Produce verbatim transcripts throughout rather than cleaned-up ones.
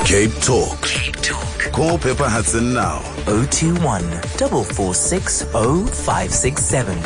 Cape Talk. Cape Talk. Call Pepper Hudson now. oh two one, four four six, oh five six seven.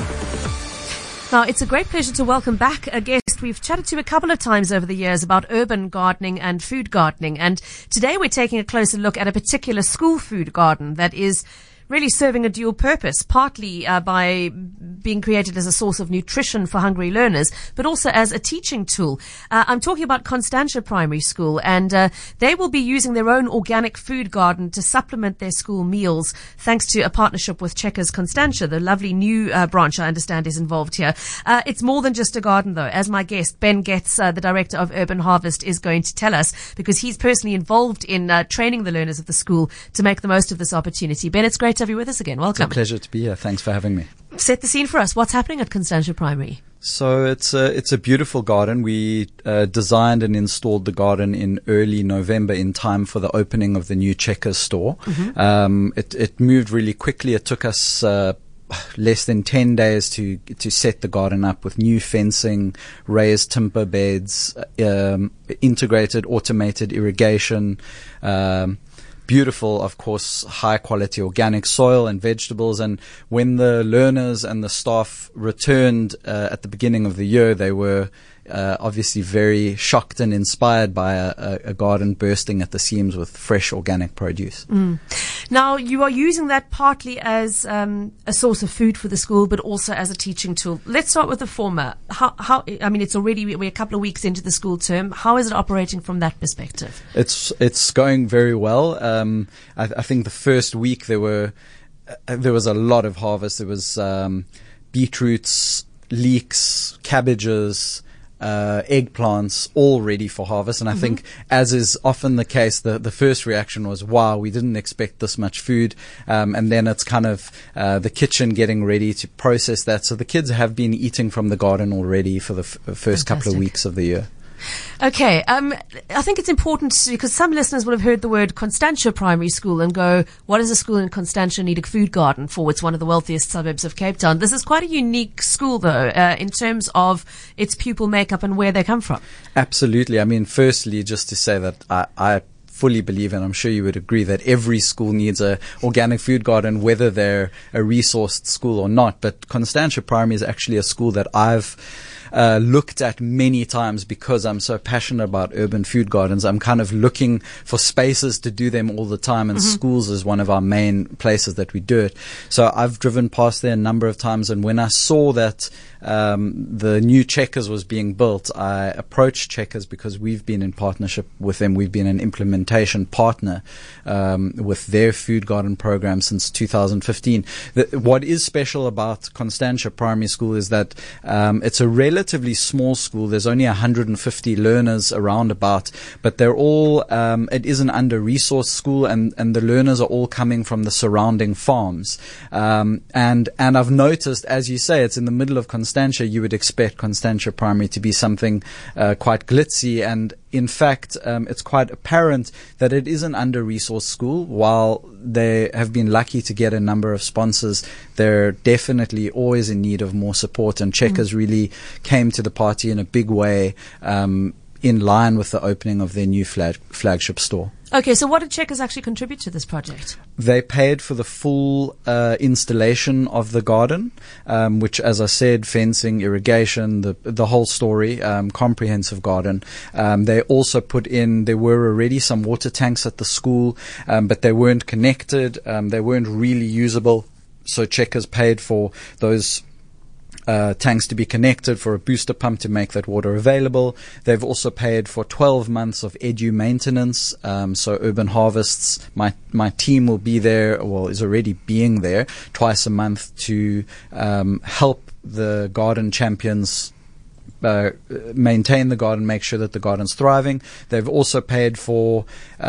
Now, it's a great pleasure to welcome back a guest we've chatted to a couple of times over the years about urban gardening and food gardening. And today we're taking a closer look at a particular school food garden that is really serving a dual purpose, partly uh, by being created as a source of nutrition for hungry learners, but also as a teaching tool. Uh, I'm talking about Constantia Primary School, and uh, they will be using their own organic food garden to supplement their school meals, thanks to a partnership with Checkers Constantia, the lovely new uh, branch I understand is involved here. Uh, it's more than just a garden, though, as my guest, Ben Getz, uh, the director of Urban Harvest, is going to tell us, because he's personally involved in uh, training the learners of the school to make the most of this opportunity. Ben, it's great to have you with us again. Welcome. It's a pleasure to be here. Thanks for having me. Set the scene for us. What's happening at Constantia Primary? So it's a, it's a beautiful garden. We uh, designed and installed the garden in early November in time for the opening of the new Checkers store. Mm-hmm. Um, it, it moved really quickly. It took us uh, less than ten days to to set the garden up with new fencing, raised timber beds, um, integrated automated irrigation, um, beautiful, of course, high quality organic soil and vegetables. And when the learners and the staff returned uh, at the beginning of the year, they were uh, obviously very shocked and inspired by a, a garden bursting at the seams with fresh organic produce. Mm. Now, you are using that partly as um, a source of food for the school, but also as a teaching tool. Let's start with the former. How, how, I mean, it's already, we're a couple of weeks into the school term. How is it operating from that perspective? It's it's going very well. Um, I, I think the first week there were uh, there was a lot of harvest. There was um, beetroots, leeks, cabbages, Uh, eggplants, all ready for harvest. And I mm-hmm. think, as is often the case, the, the first reaction was, wow, we didn't expect this much food. Um, and then it's kind of uh, the kitchen getting ready to process that. So the kids have been eating from the garden already for the f- first Fantastic. couple of weeks of the year. Okay, um, I think it's important to, because some listeners will have heard the word Constantia Primary School and go, what does a school in Constantia need a food garden for? It's one of the wealthiest suburbs of Cape Town. This is quite a unique school, though, uh, in terms of its pupil makeup and where they come from. Absolutely. I mean, firstly, just to say that I, I fully believe, and I'm sure you would agree, that every school needs a organic food garden, whether they're a resourced school or not. But Constantia Primary is actually a school that I've Uh, looked at many times because I'm so passionate about urban food gardens. I'm kind of looking for spaces to do them all the time, and mm-hmm. schools is one of our main places that we do it. So I've driven past there a number of times, and when I saw that um, the new Checkers was being built, I approached Checkers because we've been in partnership with them. We've been an implementation partner um, with their food garden program since two thousand fifteen. The, what is special about Constantia Primary School is that um, it's a relatively relatively small school. There's only one hundred fifty learners around about, but they're all, um, it is an under-resourced school, and, and the learners are all coming from the surrounding farms. Um, and, and I've noticed, as you say, it's in the middle of Constantia. You would expect Constantia Primary to be something uh, quite glitzy, and in fact, um, it's quite apparent that it is an under-resourced school. While they have been lucky to get a number of sponsors, they're definitely always in need of more support, and Checkers mm. really came to the party in a big way, um, in line with the opening of their new flag- flagship store. Okay, so what did Checkers actually contribute to this project? They paid for the full uh, installation of the garden, um, which, as I said, fencing, irrigation, the the whole story, um, comprehensive garden. Um, they also put in, there were already some water tanks at the school, um, but they weren't connected. Um, they weren't really usable. So Checkers paid for those Uh, tanks to be connected, for a booster pump to make that water available. They've also paid for twelve months of edu maintenance. Um, so Urban Harvests, my my team will be there, well, is already being there twice a month to um, help the garden champions Uh, maintain the garden, make sure that the garden's thriving. They've also paid for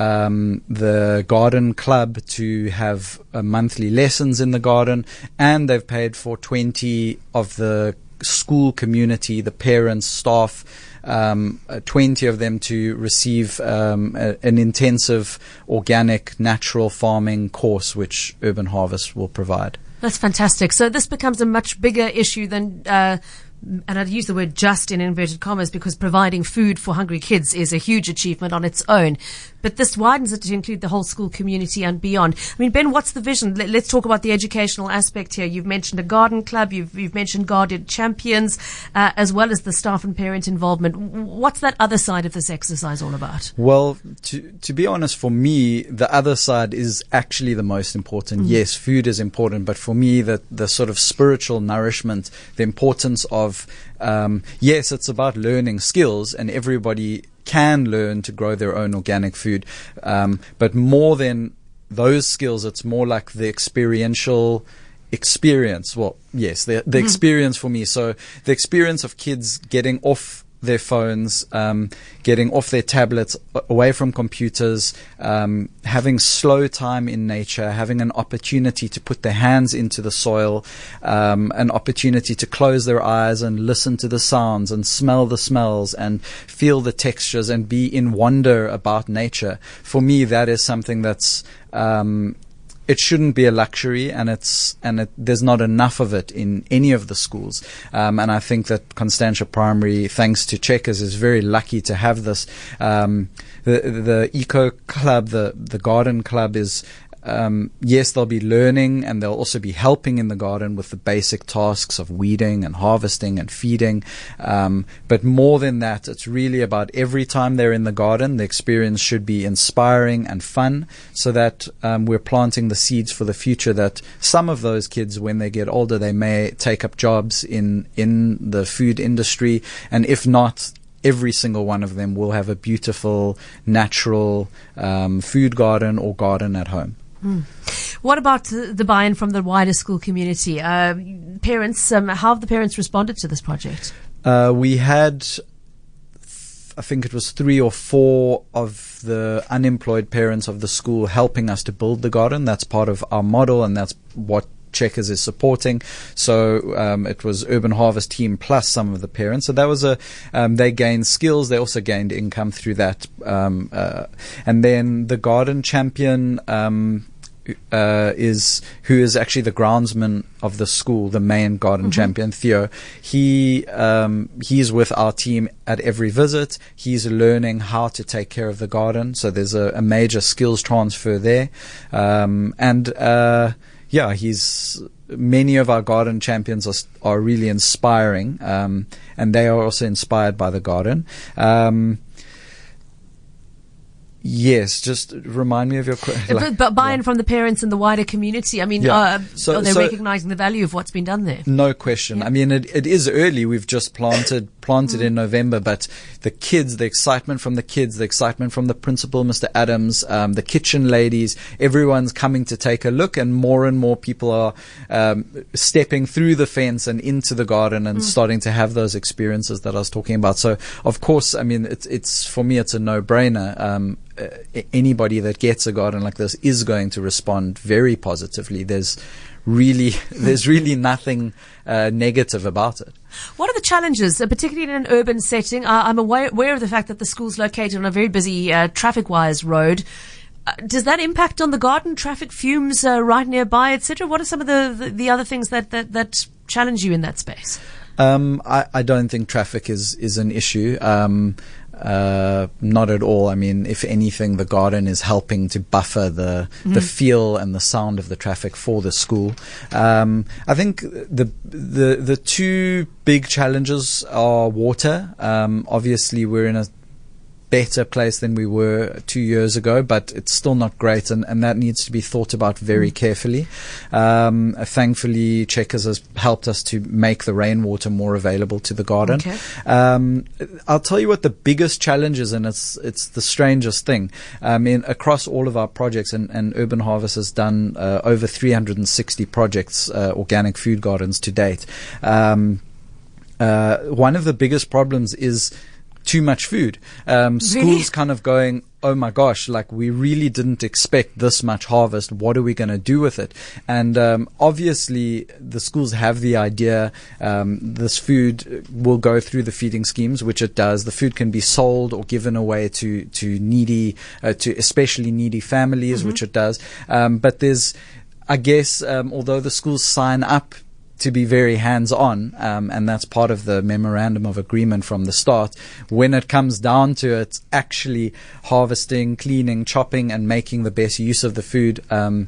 um, the garden club to have uh, monthly lessons in the garden, and they've paid for twenty of the school community, the parents, staff, um, uh, twenty of them to receive um, a, an intensive organic natural farming course, which Urban Harvest will provide. That's fantastic. So this becomes a much bigger issue than uh and I'd use the word just in inverted commas, because providing food for hungry kids is a huge achievement on its own. but this widens it to include the whole school community and beyond. I mean, Ben, what's the vision? Let, let's talk about the educational aspect here. You've mentioned a garden club, you've, you've mentioned Guardian Champions, uh, as well as the staff and parent involvement. What's that other side of this exercise all about? Well, to, to be honest, for me, the other side is actually the most important. Mm. Yes, food is important, but for me, the, the sort of spiritual nourishment, the importance of, um, yes, it's about learning skills, and everybody can learn to grow their own organic food. Um, but more than those skills, it's more like the experiential experience. Well, yes, the, the mm. experience for me. So the experience of kids getting off their phones, um, getting off their tablets, away from computers, um, having slow time in nature, having an opportunity to put their hands into the soil, um, an opportunity to close their eyes and listen to the sounds and smell the smells and feel the textures and be in wonder about nature. For me, that is something that's, um, it shouldn't be a luxury, and it's and it, there's not enough of it in any of the schools. Um, and I think that Constantia Primary, thanks to Checkers, is very lucky to have this. Um, the the Eco Club, the the Garden Club is. Um, yes, they'll be learning, and they'll also be helping in the garden with the basic tasks of weeding and harvesting and feeding. Um, but more than that, it's really about every time they're in the garden, the experience should be inspiring and fun, so that um, we're planting the seeds for the future, that some of those kids, when they get older, they may take up jobs in, in the food industry, and if not, every single one of them will have a beautiful, natural um, food garden or garden at home. Mm. What about the buy-in from the wider school community? Uh, parents, um, how have the parents responded to this project? Uh, we had, I think it was three or four of the unemployed parents of the school helping us to build the garden. That's part of our model, and that's what Checkers is supporting. So um, it was Urban Harvest team plus some of the parents. So that was a um, they gained skills. They also gained income through that. Um, uh, and then the Garden Champion um, uh, is who is actually the groundsman of the school, the main Garden mm-hmm. Champion, Theo. He um, he's with our team at every visit. He's learning how to take care of the garden. So there's a, a major skills transfer there. Um, and uh, Yeah, he's many of our garden champions are are really inspiring, um, and they are also inspired by the garden. Um, yes, just remind me of your question. Like, but buy-in yeah. from the parents and the wider community. I mean, yeah. uh, so, are they so recognizing the value of what's been done there? No question. Yeah. I mean, it, it is early. We've just planted planted mm. in November, but the kids, the excitement from the kids, the excitement from the principal, Mister Adams, um, the kitchen ladies, everyone's coming to take a look, and more and more people are um, stepping through the fence and into the garden and mm. starting to have those experiences that I was talking about. So, of course, I mean, it's, it's for me, it's a no-brainer. Um, uh, anybody that gets a garden like this is going to respond very positively. There's really, there's really nothing uh, negative about it. What are the challenges, uh, particularly in an urban setting? Uh, I'm aware, aware of the fact that the school's located on a very busy uh, traffic-wise road. Uh, does that impact on the garden, traffic fumes uh, right nearby, et cetera? What are some of the, the, the other things that, that, that challenge you in that space? Um, I, I don't think traffic is, is an issue. Um, Uh, not at all. I mean, if anything, the garden is helping to buffer the mm. the feel and the sound of the traffic for the school. Um, I think the the the two big challenges are water. Um, obviously, we're in a better place than we were two years ago, but it's still not great, and, and that needs to be thought about very mm. carefully. Um, thankfully, Checkers has helped us to make the rainwater more available to the garden. Okay. Um, I'll tell you what the biggest challenge is, and it's it's the strangest thing. I mean, across all of our projects, and, and Urban Harvest has done uh, over three hundred sixty projects, uh, organic food gardens to date. Um, uh, one of the biggest problems is too much food. Um, schools really? kind of going, oh my gosh, like we really didn't expect this much harvest. What are we going to do with it? And um, obviously the schools have the idea um, this food will go through the feeding schemes, which it does. The food can be sold or given away to, to needy, uh, to especially needy families, mm-hmm. which it does. Um, but there's, I guess, um, although the schools sign up to be very hands-on, um, and that's part of the memorandum of agreement from the start. When it comes down to it, actually harvesting, cleaning, chopping, and making the best use of the food um,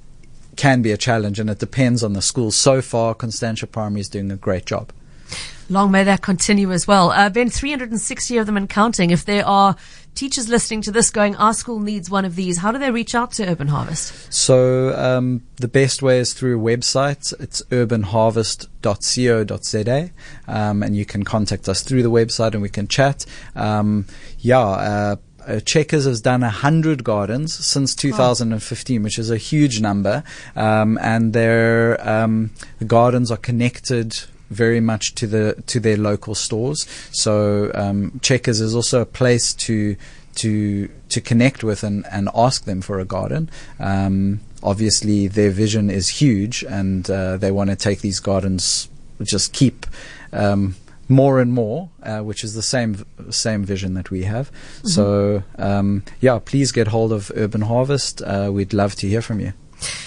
can be a challenge, and it depends on the school. So far, Constantia Primary is doing a great job. Long may that continue as well. Uh, Ben, three hundred sixty of them and counting. If there are teachers listening to this going, our school needs one of these, how do they reach out to Urban Harvest? So um, the best way is through a website. It's urban harvest dot co dot za, um, and you can contact us through the website and we can chat. Um, yeah, uh, Uh, Checkers has done a hundred gardens since two thousand fifteen, which is a huge number, um, and their um, the gardens are connected very much to the to their local stores. So um, Checkers is also a place to to to connect with and, and ask them for a garden. Um, obviously, their vision is huge, and uh, they want to take these gardens, just keep. Um, more and more, uh, which is the same same vision that we have. Mm-hmm. So, um, yeah, please get hold of Urban Harvest. Uh, we'd love to hear from you.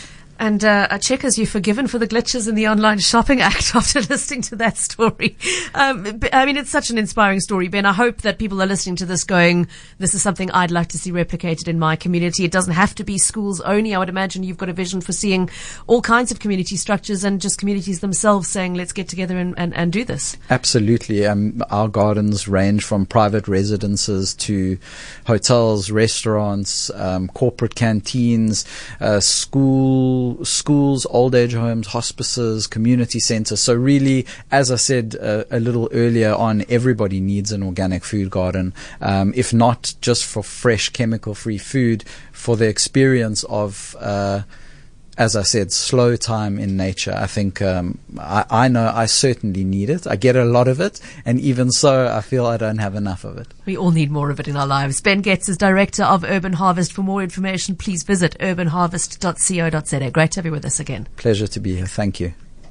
And uh, Checkers, you're forgiven for the glitches in the online shopping act after listening to that story. Um, I mean, it's such an inspiring story, Ben. I hope that people are listening to this going, this is something I'd like to see replicated in my community. It doesn't have to be schools only. I would imagine you've got a vision for seeing all kinds of community structures and just communities themselves saying, let's get together and, and, and do this. Absolutely. Um, our gardens range from private residences to hotels, restaurants, um, corporate canteens, uh, school schools, old age homes, hospices, community centers. So really, as I said uh, a little earlier on, everybody needs an organic food garden, um, if not just for fresh chemical-free food, for the experience of uh, as I said, slow time in nature. I think um, I, I know I certainly need it. I get a lot of it, and even so, I feel I don't have enough of it. We all need more of it in our lives. Ben Getz is Director of Urban Harvest. For more information, please visit urban harvest dot co dot za. Great to have you with us again. Pleasure to be here. Thank you.